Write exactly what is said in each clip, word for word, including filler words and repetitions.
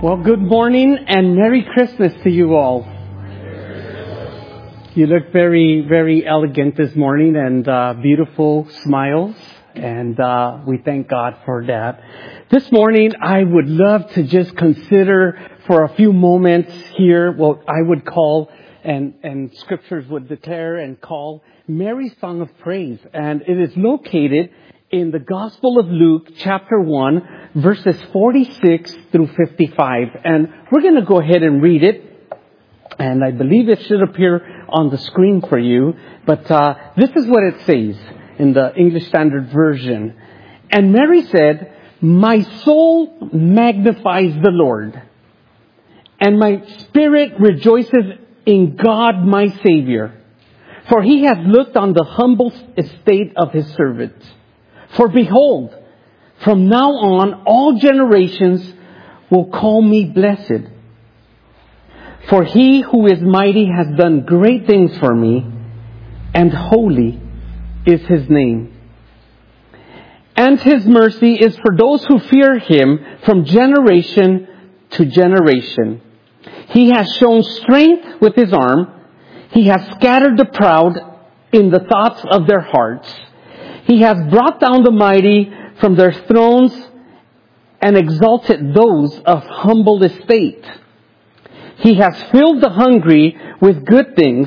Well, good morning and Merry Christmas to you all. You look very, very elegant this morning and uh, beautiful smiles. And uh, we thank God for that. This morning, I would love to just consider for a few moments here what I would call, and, and scriptures would declare and call, Mary's Song of Praise. And it is located in the Gospel of Luke, chapter one, verses forty-six through fifty-five. And we're going to go ahead and read it. And I believe it should appear on the screen for you. But uh, this is what it says in the English Standard Version. And Mary said, "My soul magnifies the Lord, and my spirit rejoices in God my Savior. For he has looked on the humble estate of his servant. For behold, from now on all generations will call me blessed. For he who is mighty has done great things for me, and holy is his name. And his mercy is for those who fear him from generation to generation. He has shown strength with his arm. He has scattered the proud in the thoughts of their hearts. He has brought down the mighty from their thrones and exalted those of humble estate. He has filled the hungry with good things,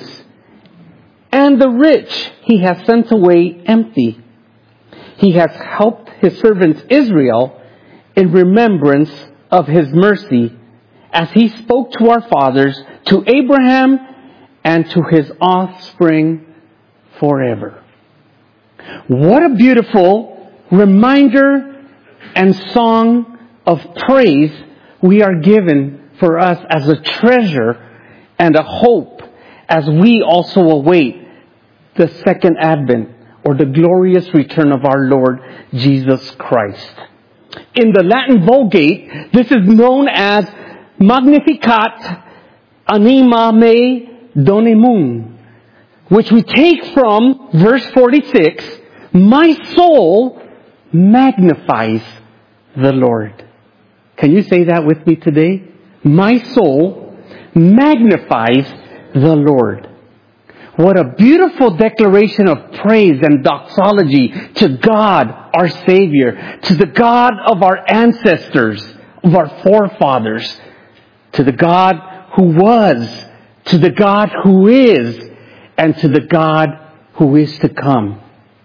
and the rich he has sent away empty. He has helped his servant Israel in remembrance of his mercy, as he spoke to our fathers, to Abraham, and to his offspring forever." What a beautiful reminder and song of praise we are given for us as a treasure and a hope as we also await the second advent or the glorious return of our Lord Jesus Christ. In the Latin Vulgate, this is known as Magnificat anima me donemum, which we take from verse forty-six, "My soul magnifies the Lord." Can you say that with me today? My soul magnifies the Lord. What a beautiful declaration of praise and doxology to God, our Savior, to the God of our ancestors, of our forefathers, to the God who was, to the God who is, and to the God who is to come.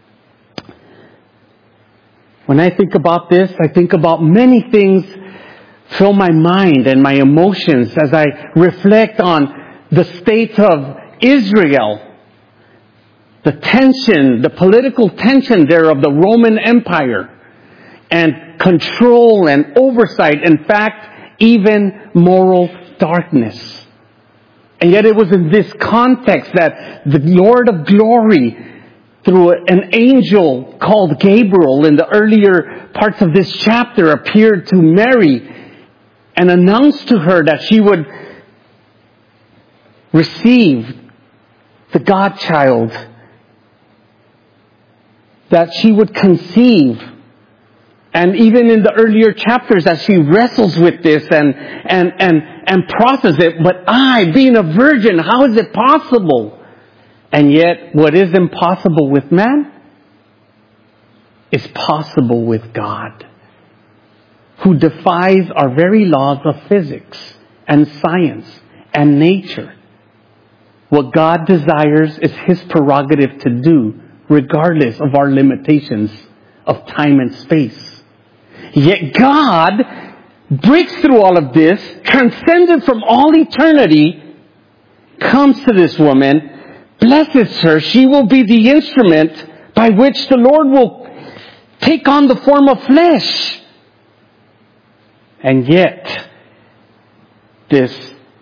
When I think about this, I think about many things fill my mind and my emotions as I reflect on the state of Israel, the tension, the political tension there of the Roman Empire, and control and oversight, in fact, even moral darkness. And yet it was in this context that the Lord of Glory, through an angel called Gabriel in the earlier parts of this chapter, appeared to Mary and announced to her that she would receive the God-child, that she would conceive. And even in the earlier chapters, as she wrestles with this and, and, and, and processes it, but I, being a virgin, how is it possible? And yet, what is impossible with man is possible with God, who defies our very laws of physics and science and nature. What God desires is his prerogative to do, regardless of our limitations of time and space. Yet God breaks through all of this, transcended from all eternity, comes to this woman, blesses her. She will be the instrument by which the Lord will take on the form of flesh. And yet, this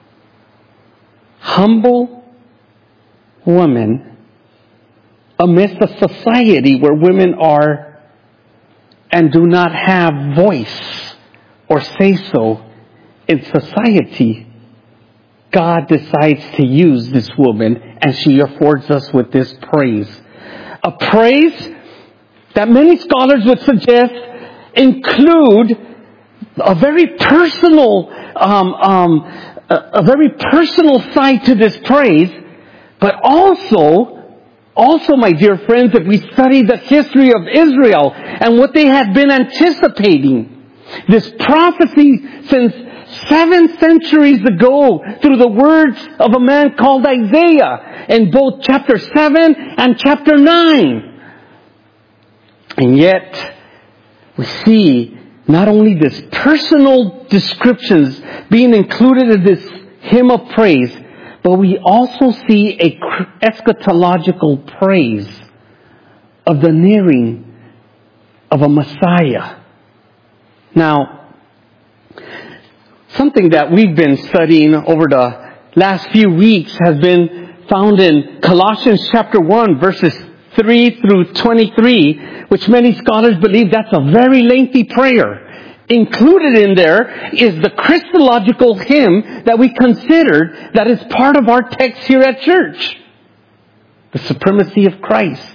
humble woman, amidst a society where women are and do not have voice or say-so in society, God decides to use this woman, and she affords us with this praise. A praise that many scholars would suggest include a very personal um, um, a, a very personal side to this praise, but also, also, my dear friends, if we study the history of Israel and what they had been anticipating, this prophecy since seven centuries ago through the words of a man called Isaiah in both chapter seven and chapter nine. And yet, we see not only this personal descriptions being included in this hymn of praise, but we also see a eschatological praise of the nearing of a Messiah. Now, something that we've been studying over the last few weeks has been found in Colossians chapter one, verses three through twenty-three, which many scholars believe that's a very lengthy prayer. Included in there is the Christological hymn that we considered that is part of our text here at church. The supremacy of Christ.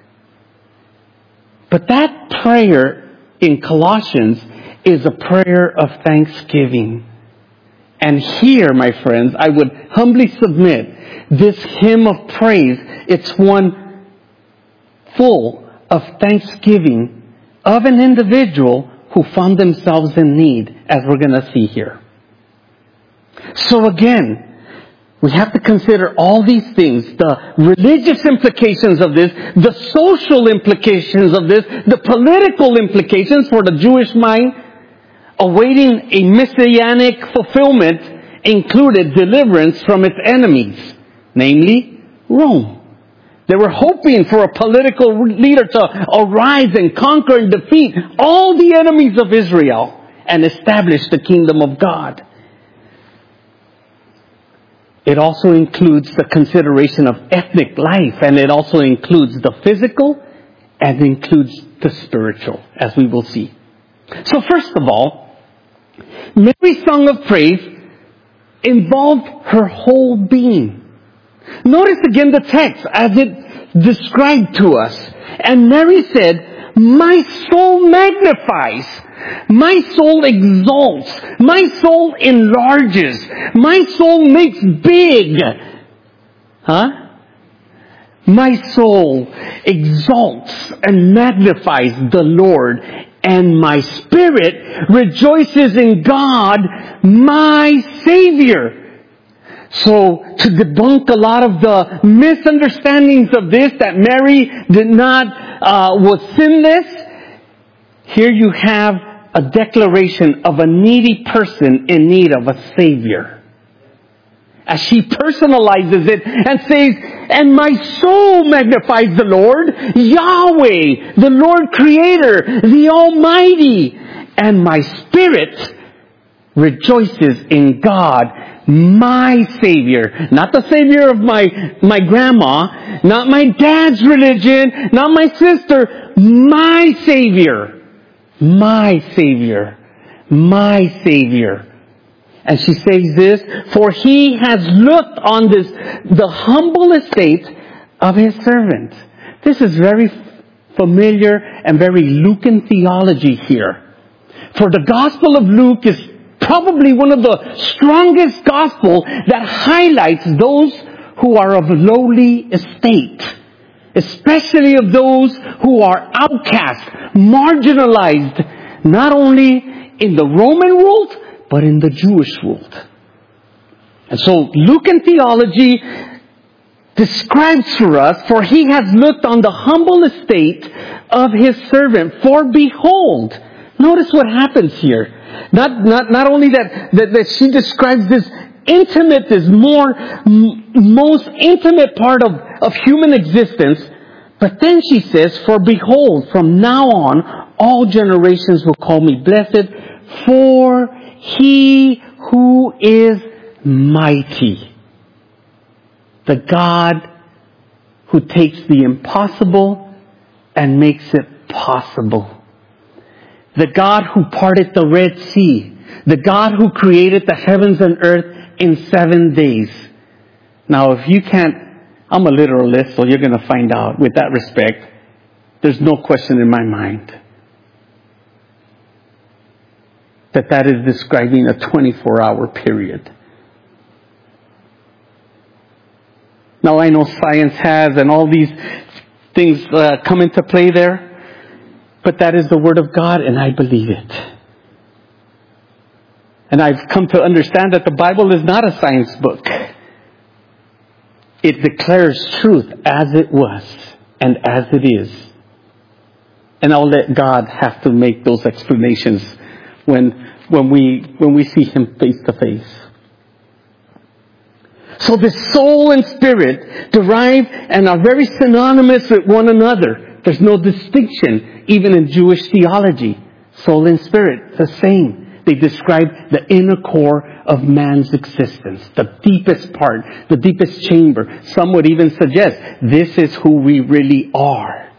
But that prayer in Colossians is a prayer of thanksgiving. And here, my friends, I would humbly submit this hymn of praise, it's one full of thanksgiving of an individual who found themselves in need, as we're going to see here. So again, we have to consider all these things, the religious implications of this, the social implications of this, the political implications for the Jewish mind, awaiting a messianic fulfillment included deliverance from its enemies, namely Rome. They were hoping for a political leader to arise and conquer and defeat all the enemies of Israel and establish the kingdom of God. It also includes the consideration of ethnic life, and it also includes the physical and includes the spiritual, as we will see. So first of all, Mary's song of praise involved her whole being. Notice again the text as it described to us. And Mary said, "My soul magnifies, my soul exalts, my soul enlarges, my soul makes big." Huh? My soul exalts and magnifies the Lord, and my spirit rejoices in God, my Savior. So, to debunk a lot of the misunderstandings of this, that Mary did not, uh, was sinless, here you have a declaration of a needy person in need of a Savior. As she personalizes it and says, "And my soul magnifies the Lord, Yahweh, the Lord Creator, the Almighty, and my spirit rejoices in God, my Savior." Not the Savior of my, my grandma, not my dad's religion, not my sister, my Savior. My Savior. My Savior. And she says this, "For he has looked on this, the humble estate of his servant." This is very familiar and very Lucan theology here. For the Gospel of Luke is probably one of the strongest gospel that highlights those who are of lowly estate, especially of those who are outcast, marginalized, not only in the Roman world, but in the Jewish world. And so Lucan theology describes for us, "For he has looked on the humble estate of his servant. For behold," notice what happens here. Not, not, not only that, that, that she describes this intimate, this more, m- most intimate part of, of human existence, but then she says, "For behold, from now on, all generations will call me blessed, for he who is mighty." The God who takes the impossible and makes it possible. The God who parted the Red Sea. The God who created the heavens and earth in seven days. Now, if you can't, I'm a literalist, so you're going to find out with that respect. There's no question in my mind. that that is describing a twenty-four hour period. Now I know science has and all these things uh, come into play there, but that is the Word of God, and I believe it. And I've come to understand that the Bible is not a science book. It declares truth as it was and as it is. And I'll let God have to make those explanations when when we when we see Him face to face. So the soul and spirit derive and are very synonymous with one another. There's no distinction even in Jewish theology. Soul and spirit, the same. They describe the inner core of man's existence, the deepest part, the deepest chamber. Some would even suggest this is who we really are.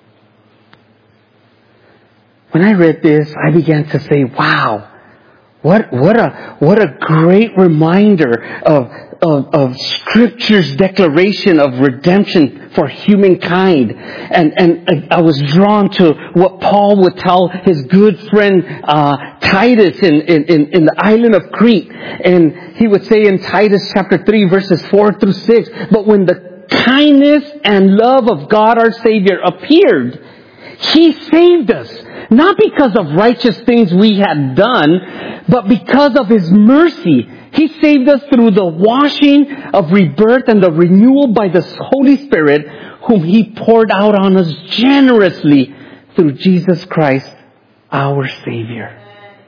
When I read this, I began to say, wow, what what a what a great reminder of of, of Scripture's declaration of redemption for humankind. And and I was drawn to what Paul would tell his good friend uh, Titus in, in, in the island of Crete. And he would say in Titus chapter three, verses four through six, but when the kindness and love of God our Savior appeared, He saved us, not because of righteous things we had done, but because of His mercy. He saved us through the washing of rebirth and the renewal by the Holy Spirit, whom He poured out on us generously through Jesus Christ, our Savior.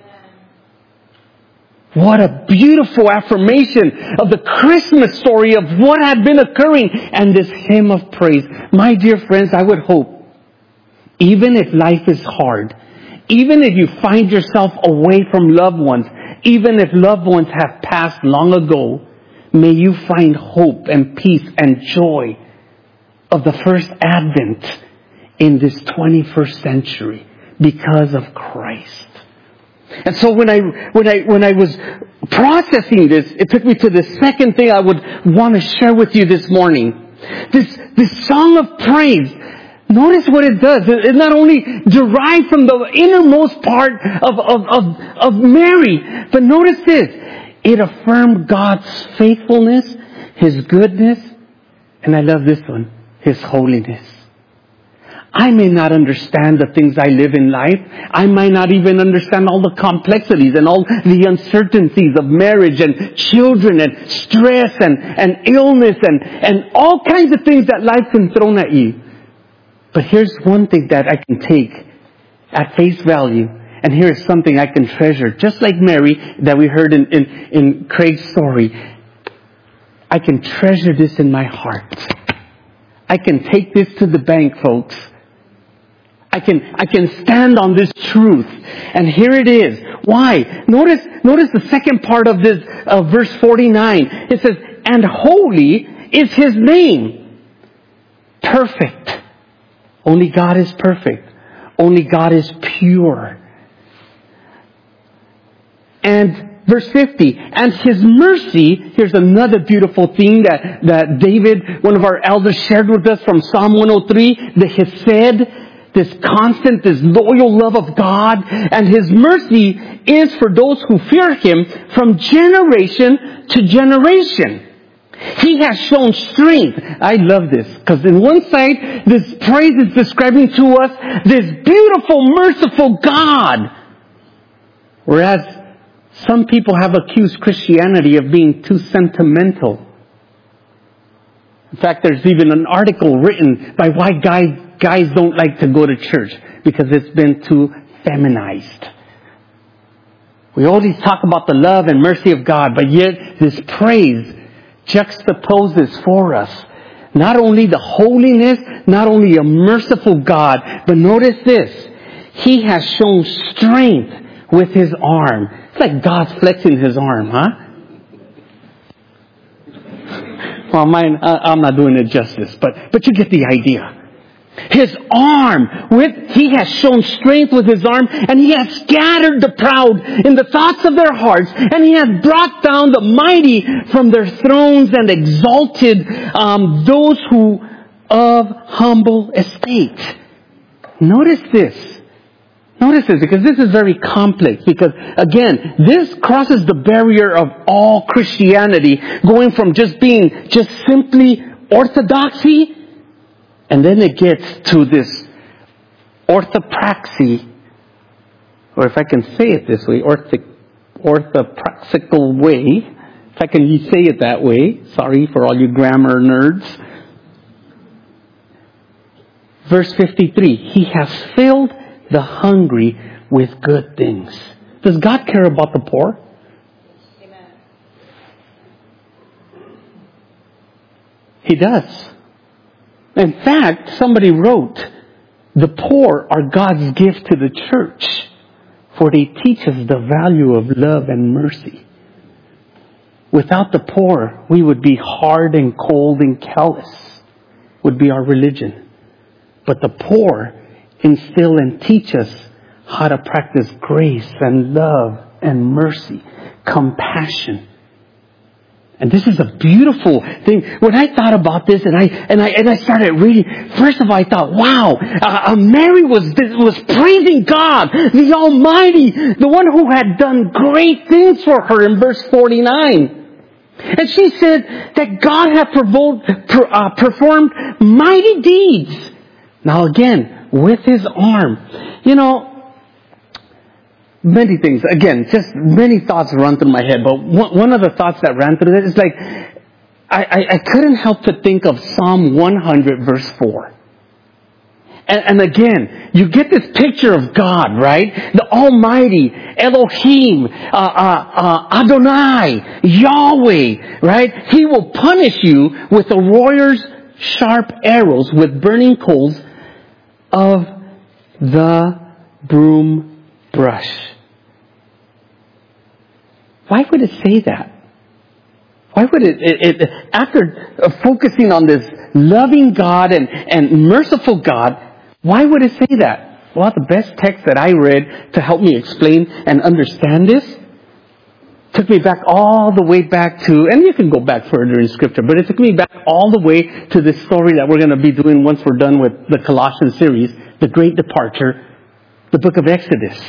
What a beautiful affirmation of the Christmas story of what had been occurring and this hymn of praise. My dear friends, I would hope, even if life is hard, even if you find yourself away from loved ones, even if loved ones have passed long ago, may you find hope and peace and joy of the first Advent in this twenty-first century because of Christ. And so when I when I when I was processing this, it took me to the second thing I would want to share with you this morning. This this song of praise. Notice what it does. It not only derived from the innermost part of, of, of, of Mary, but notice this. It affirmed God's faithfulness, His goodness, and I love this one, His holiness. I may not understand the things I live in life. I might not even understand all the complexities and all the uncertainties of marriage and children and stress and, and illness and, and all kinds of things that life can throw at you. But here's one thing that I can take at face value. And here's something I can treasure. Just like Mary that we heard in, in, in Craig's story. I can treasure this in my heart. I can take this to the bank, folks. I can, I can stand on this truth. And here it is. Why? Notice, notice the second part of this, uh, verse forty-nine. It says, and holy is His name. Perfect. Only God is perfect. Only God is pure. And verse fifty, and His mercy, here's another beautiful thing that, that David, one of our elders, shared with us from Psalm one oh three, the Hesed, this constant, this loyal love of God. And His mercy is for those who fear Him from generation to generation. He has shown strength. I love this. Because in one side, this praise is describing to us this beautiful, merciful God. Whereas some people have accused Christianity of being too sentimental. In fact, there's even an article written by why guys, guys don't like to go to church. Because it's been too feminized. We always talk about the love and mercy of God. But yet, this praise juxtaposes for us not only the holiness, not only a merciful God, but notice this. He has shown strength with His arm. It's like God's flexing His arm, huh? Well, mine, I'm not doing it justice, but, but you get the idea. His arm, with He has shown strength with His arm, and He has scattered the proud in the thoughts of their hearts, and He has brought down the mighty from their thrones and exalted um, those who of humble estate. Notice this. Notice this, because this is very complex. Because, again, this crosses the barrier of all Christianity, going from just being just simply orthodoxy, and then it gets to this orthopraxy, or if I can say it this way, ortho, orthopraxical way, if I can say it that way. Sorry for all you grammar nerds. Verse fifty-three, He has filled the hungry with good things. Does God care about the poor? Amen. He does. In fact, somebody wrote, the poor are God's gift to the church, for they teach us the value of love and mercy. Without the poor, we would be hard and cold and callous, would be our religion. But the poor instill and teach us how to practice grace and love and mercy, compassion. And this is a beautiful thing. When I thought about this and I and I and I started reading, first of all I thought, wow, uh, Mary was was praising God, the Almighty, the one who had done great things for her in verse forty-nine. And she said that God had provoked, per, uh, performed mighty deeds. Now again, with His arm. You know, many things. Again, just many thoughts run through my head. But one of the thoughts that ran through this is like, I, I, I couldn't help to think of Psalm one hundred verse four. And, and again, you get this picture of God, right? The Almighty, Elohim, uh, uh, uh, Adonai, Yahweh, right? He will punish you with a warrior's sharp arrows with burning coals of the broom brush. Why would it say that? Why would it, it, it after focusing on this loving God and, and merciful God, why would it say that? Well, the best text that I read to help me explain and understand this took me back all the way back to, and you can go back further in Scripture, but it took me back all the way to this story that we're going to be doing once we're done with the Colossians series, the Great Departure, the book of Exodus.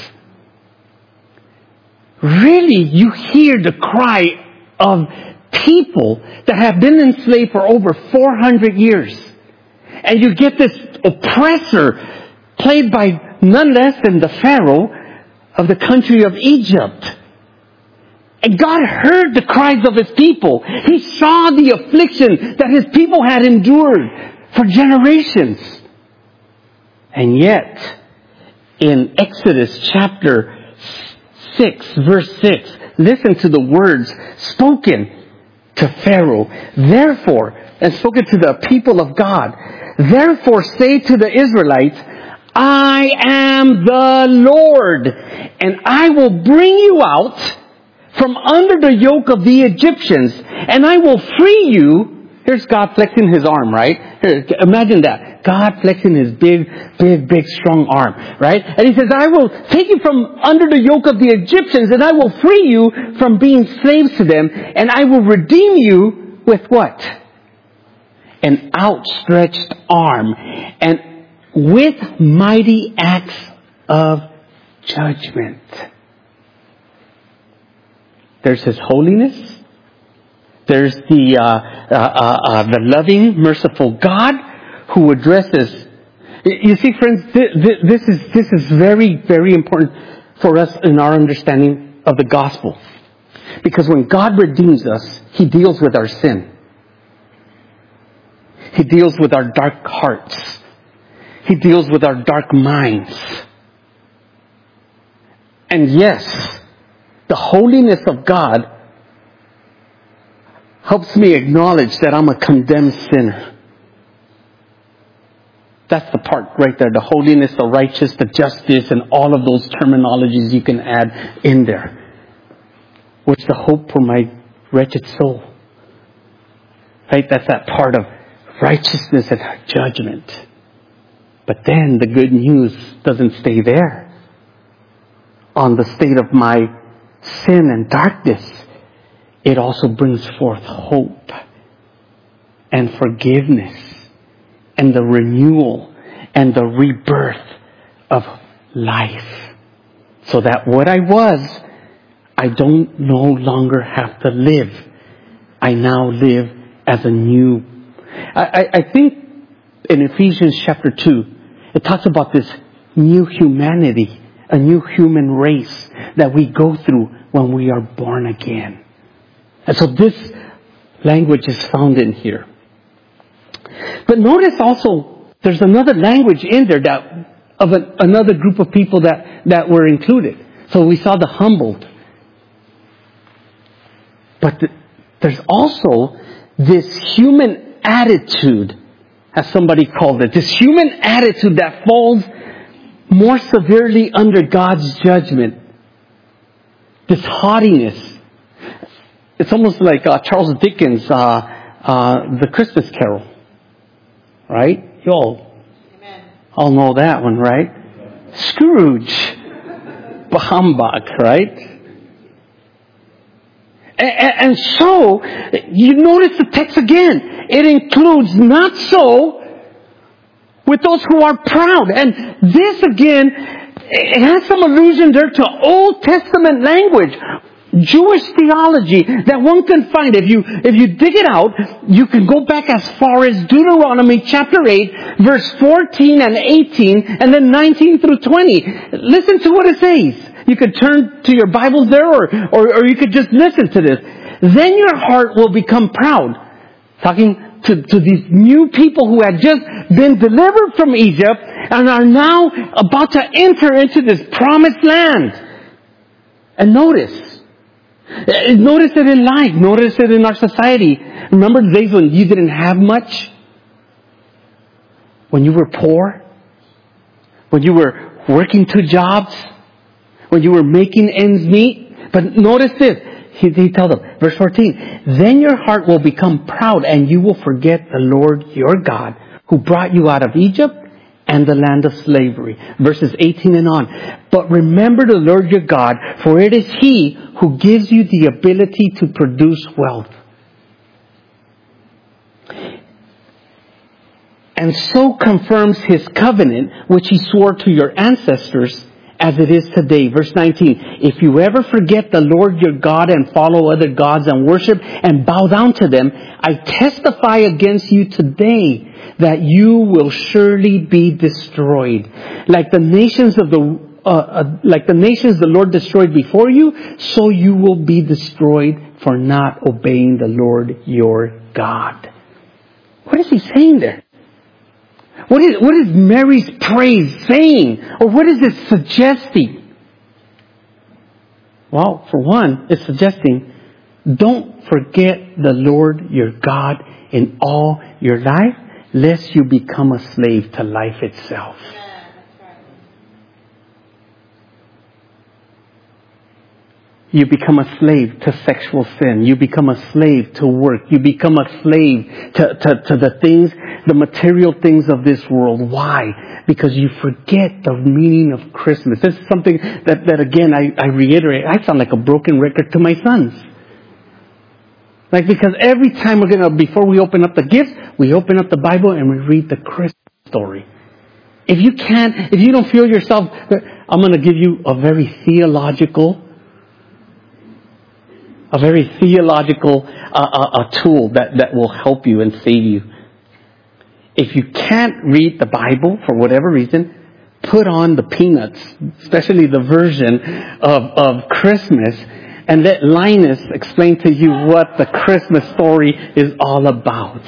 Really, you hear the cry of people that have been enslaved for over four hundred years. And you get this oppressor played by none less than the Pharaoh of the country of Egypt. And God heard the cries of His people. He saw the affliction that His people had endured for generations. And yet, in Exodus chapter six, verse six, listen to the words spoken to Pharaoh. Therefore, and spoken to the people of God, therefore say to the Israelites, I am the Lord, and I will bring you out from under the yoke of the Egyptians, and I will free you. Here's God flexing His arm, right? Here, imagine that. God flexing His big, big, big, strong arm, right? And He says, I will take you from under the yoke of the Egyptians, and I will free you from being slaves to them, and I will redeem you with what? An outstretched arm, and with mighty acts of judgment. There's His holiness. There's the uh, uh, uh, uh, the loving, merciful God who addresses. You see, friends, this is this is very, very important for us in our understanding of the gospel, because when God redeems us, He deals with our sin. He deals with our dark hearts. He deals with our dark minds. And yes, the holiness of God helps me acknowledge that I'm a condemned sinner. That's the part right there. The holiness, the righteous, the justice, and all of those terminologies you can add in there. What's the hope for my wretched soul? Right? That's that part of righteousness and judgment. But then the good news doesn't stay there. On the state of my sin and darkness, it also brings forth hope and forgiveness and the renewal and the rebirth of life. So that what I was, I don't no longer have to live. I now live as a new. I, I, I think in Ephesians chapter two, it talks about this new humanity, a new human race that we go through when we are born again. And so this language is found in here. But notice also, there's another language in there that of an, another group of people that, that were included. So we saw the humbled. But the, there's also this human attitude, as somebody called it, this human attitude that falls more severely under God's judgment. This haughtiness. It's almost like uh, Charles Dickens' uh, uh, The Christmas Carol. Right? You all, all know that one, right? Scrooge. Humbug, right? And, and so, you notice the text again. It includes not so with those who are proud. And this again, it has some allusion there to Old Testament language. Jewish theology that one can find. If you, if you dig it out, you can go back as far as Deuteronomy chapter eight, verse fourteen and eighteen, and then nineteen through twenty. Listen to what it says. You could turn to your Bibles there, or, or, or you could just listen to this. Then your heart will become proud. Talking to, to these new people who had just been delivered from Egypt and are now about to enter into this promised land. And notice, Notice it in life. Notice it in our society. Remember the days when you didn't have much? When you were poor? When you were working two jobs? When you were making ends meet? But notice this. He, he told them, verse fourteen, then your heart will become proud and you will forget the Lord your God who brought you out of Egypt and the land of slavery. Verses eighteen and on. But remember the Lord your God, for it is He who gives you the ability to produce wealth. And so confirms His covenant, which He swore to your ancestors, as it is today. Verse nineteen, if you ever forget the Lord your God and follow other gods and worship and bow down to them, I testify against you today that you will surely be destroyed. Like the nations of the uh, uh, like the nations the Lord destroyed before you, so you will be destroyed for not obeying the Lord your God. What is He saying there? What is, what is Mary's praise saying? Or what is it suggesting? Well, for one, it's suggesting, don't forget the Lord your God in all your life, lest you become a slave to life itself. You become a slave to sexual sin. You become a slave to work. You become a slave to, to, to the things, the material things of this world. Why? Because you forget the meaning of Christmas. This is something that, that again, I, I reiterate. I sound like a broken record to my sons. Like, because every time we're going to, before we open up the gifts, we open up the Bible and we read the Christmas story. If you can't, if you don't feel yourself, I'm going to give you a very theological A very theological uh, uh, a tool that, that will help you and save you. If you can't read the Bible for whatever reason, put on the Peanuts, especially the version of, of Christmas, and let Linus explain to you what the Christmas story is all about.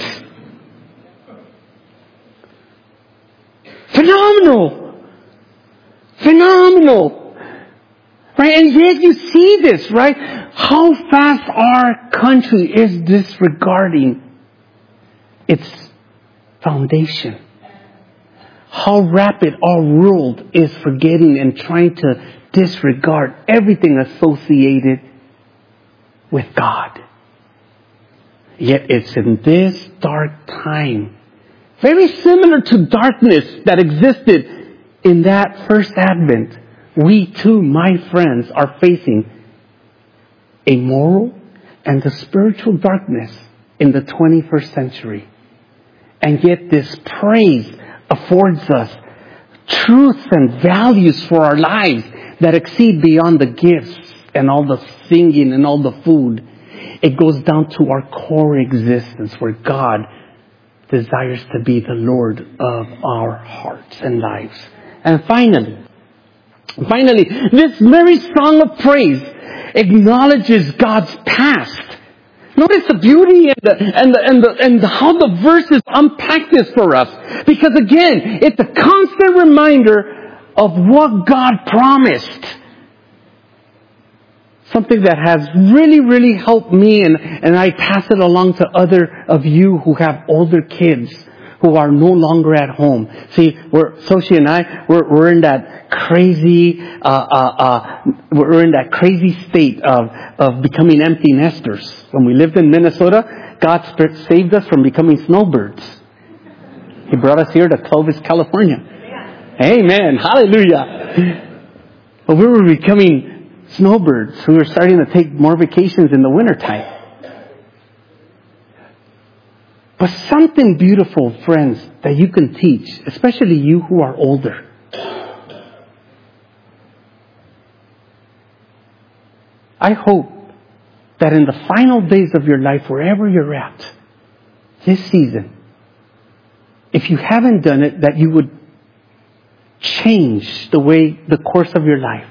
Phenomenal! Phenomenal! Right? And yet you see this, right? How fast our country is disregarding its foundation. How rapid our world is forgetting and trying to disregard everything associated with God. Yet it's in this dark time, very similar to darkness that existed in that first Advent, we too, my friends, are facing a moral and a spiritual darkness in the twenty-first century. And yet this praise affords us truths and values for our lives that exceed beyond the gifts and all the singing and all the food. It goes down to our core existence where God desires to be the Lord of our hearts and lives. And finally, finally, this very song of praise acknowledges God's past. Notice the beauty and the, and the, and the, and the, how the verses unpack this for us. Because again, it's a constant reminder of what God promised. Something that has really, really helped me, and, and I pass it along to other of you who have older kids who are no longer at home. See, we're, Soshi and I, we're, we're in that crazy, uh, uh, uh, we're in that crazy state of, of becoming empty nesters. When we lived in Minnesota, God saved us from becoming snowbirds. He brought us here to Clovis, California. Amen. Hallelujah. But we were becoming snowbirds. We were starting to take more vacations in the wintertime. But something beautiful, friends, that you can teach, especially you who are older. I hope that in the final days of your life, wherever you're at, this season, if you haven't done it, that you would change the way, the course of your life.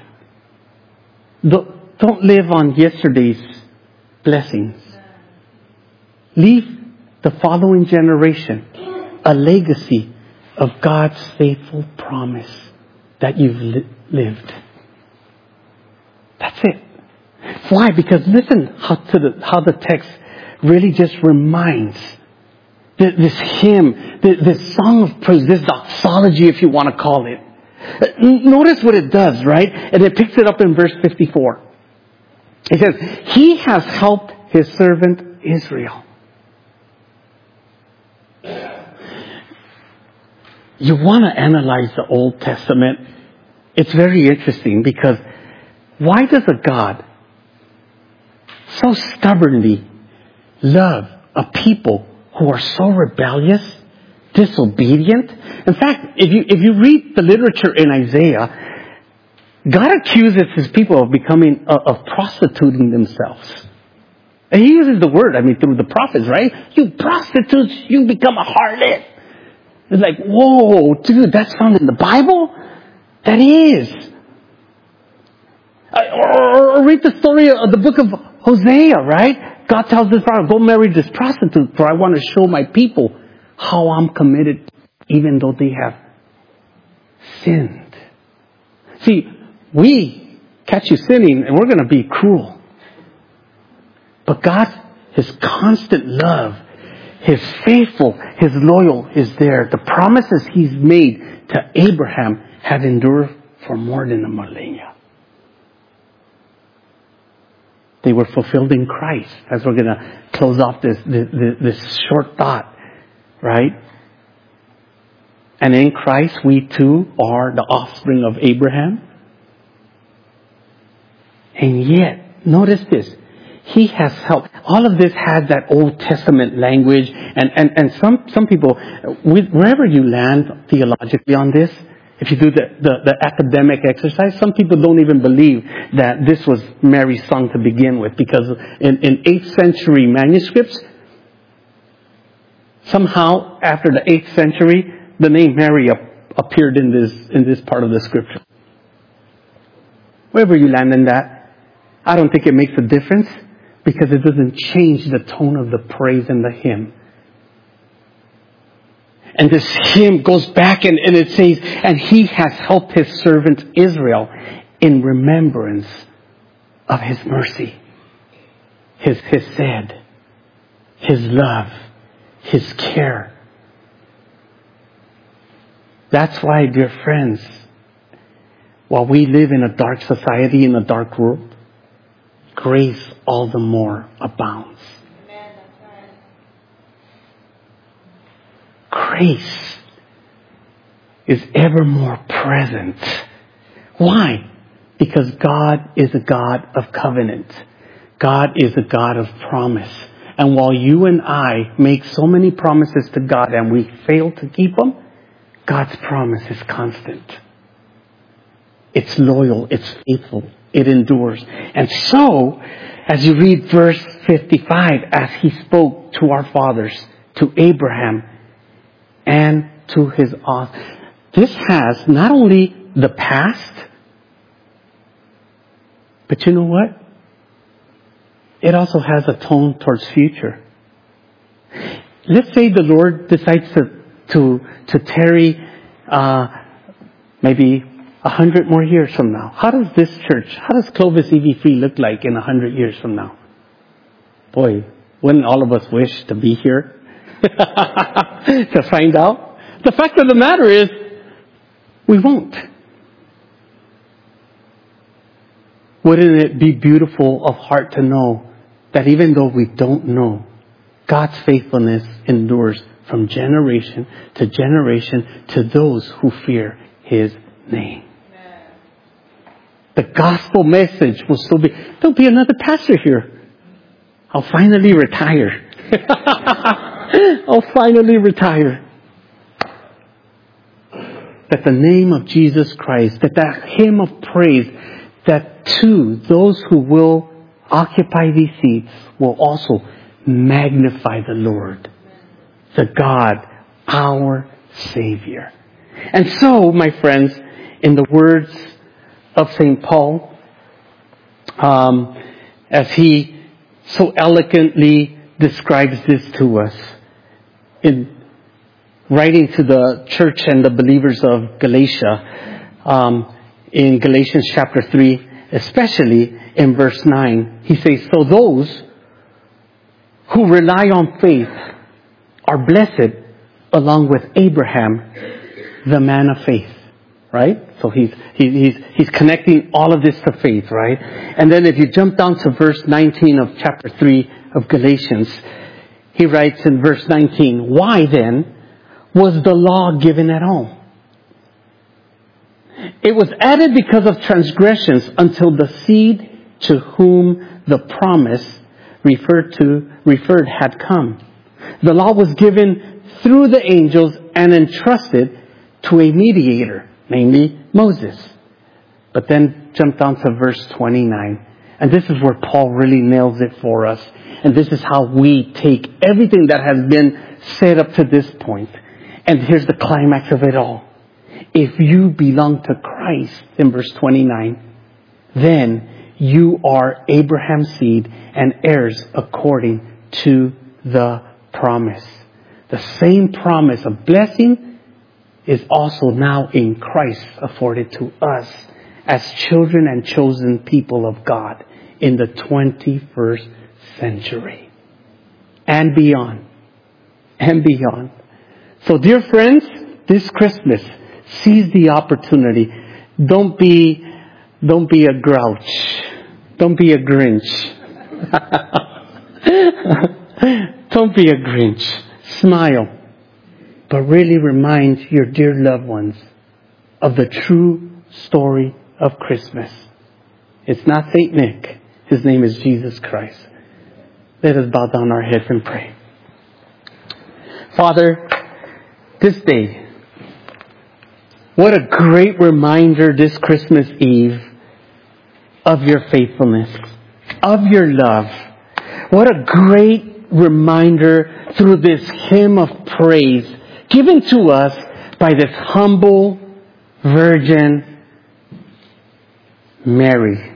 Don't live on yesterday's blessings. Leave the following generation a legacy of God's faithful promise that you've li- lived. That's it. Why? Because listen how, to the, how the text really just reminds this, this hymn, this, this song of praise, this doxology, if you want to call it. Notice what it does, right? And it picks it up in verse fifty-four. It says, He has helped His servant Israel. You want to analyze the Old Testament. It's very interesting because why does a God so stubbornly love a people who are so rebellious, disobedient? In fact, if you if you read the literature in Isaiah, God accuses His people of becoming uh, of prostituting themselves. And He uses the word, I mean, through the prophets, right? You prostitutes, you become a harlot. It's like, whoa, dude, that's found in the Bible? That is. Or, or read the story of the book of Hosea, right? God tells this prophet, go marry this prostitute, for I want to show my people how I'm committed, even though they have sinned. See, we catch you sinning, and we're going to be cruel. But God, His constant love, His faithful, His loyal is there. The promises He's made to Abraham have endured for more than a millennia. They were fulfilled in Christ. As we're going to close off this, this, this short thought, right? And in Christ, we too are the offspring of Abraham. And yet, notice this. He has helped. All of this has that Old Testament language. And, and, and some, some people, wherever you land theologically on this, if you do the, the, the academic exercise, some people don't even believe that this was Mary's song to begin with. Because in, in eighth century manuscripts, somehow after the eighth century, the name Mary ap- appeared in this, in this part of the scripture. Wherever you land in that, I don't think it makes a difference. Because it doesn't change the tone of the praise and the hymn. And this hymn goes back and, and it says, and He has helped His servant Israel in remembrance of His mercy, His hesed, His love, His care. That's why, dear friends, while we live in a dark society, in a dark world, grace all the more abounds. Amen, that's right. Grace is ever more present. Why? Because God is a God of covenant. God is a God of promise. And while you and I make so many promises to God and we fail to keep them, God's promise is constant. It's loyal. It's faithful. It endures. And so, as you read verse fifty-five, as he spoke to our fathers, to Abraham, and to his offspring, this has not only the past, but you know what? It also has a tone towards future. Let's say the Lord decides to to to tarry uh, maybe a hundred more years from now. How does this church, how does Clovis E V Free look like in a hundred years from now? Boy, wouldn't all of us wish to be here to find out? The fact of the matter is, we won't. Wouldn't it be beautiful of heart to know that even though we don't know, God's faithfulness endures from generation to generation to those who fear His name. Amen. The gospel message will still be, there'll be another pastor here. I'll finally retire. I'll finally retire. That the name of Jesus Christ, that that hymn of praise, that too, those who will occupy these seats will also magnify the Lord, the God, our Savior. And so, my friends, in the words of Saint Paul, um, as he so eloquently describes this to us in writing to the church and the believers of Galatia, um, in Galatians chapter three, especially in verse nine, he says, so those who rely on faith are blessed along with Abraham, the man of faith. Right? So he's, he, he's, he's connecting all of this to faith, right? And then if you jump down to verse nineteen of chapter three of Galatians, he writes in verse nineteen, why then was the law given at all? It was added because of transgressions until the seed to whom the promise referred to, referred had come. The law was given through the angels and entrusted to a mediator, namely Moses. But then jump down to verse twenty-nine. And this is where Paul really nails it for us. And this is how we take everything that has been said up to this point. And here's the climax of it all. If you belong to Christ, in verse twenty-nine, then you are Abraham's seed and heirs according to the promise. The same promise of blessing is also now in Christ afforded to us as children and chosen people of God in the twenty-first century and beyond. And beyond. So dear friends, this Christmas, seize the opportunity. Don't be, don't be a grouch. Don't be a Grinch. Don't be a Grinch. Smile. But really remind your dear loved ones of the true story of Christmas. It's not Saint Nick. His name is Jesus Christ. Let us bow down our heads and pray. Father, this day, what a great reminder this Christmas Eve of your faithfulness, of your love. What a great reminder through this hymn of praise given to us by this humble Virgin Mary.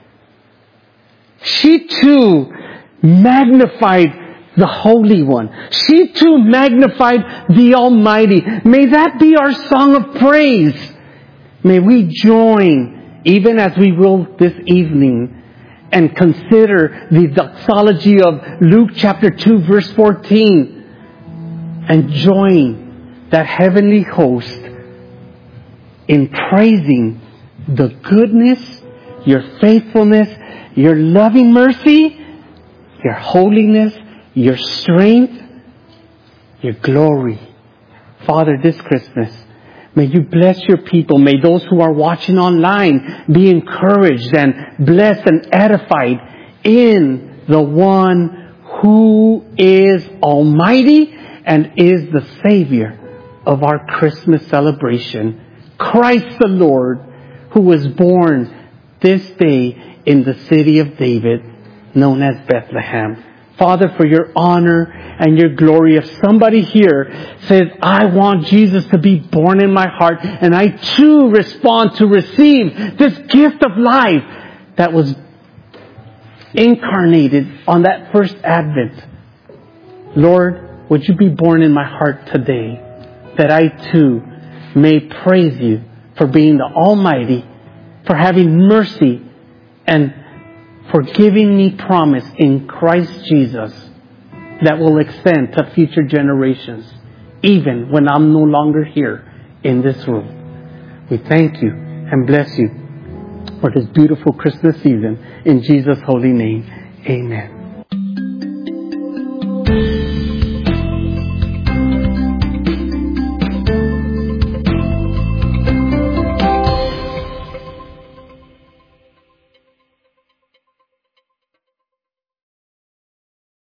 She too magnified the Holy One. She too magnified the Almighty. May that be our song of praise. May we join, even as we will this evening, and consider the doxology of Luke chapter two verse fourteen, and join that heavenly host in praising the goodness, your faithfulness, your loving mercy, your holiness, your strength, your glory. Father, this Christmas, may you bless your people. May those who are watching online be encouraged and blessed and edified in the one who is Almighty and is the Savior of our Christmas celebration, Christ the Lord, who was born this day in the city of David, known as Bethlehem. Father, for your honor and your glory, if somebody here says, I want Jesus to be born in my heart, and I too respond to receive this gift of life that was incarnated on that first Advent. Lord, would you be born in my heart today, that I too may praise you for being the Almighty, for having mercy, and for giving me promise in Christ Jesus that will extend to future generations, even when I'm no longer here in this room. We thank you and bless you for this beautiful Christmas season. In Jesus' holy name, amen.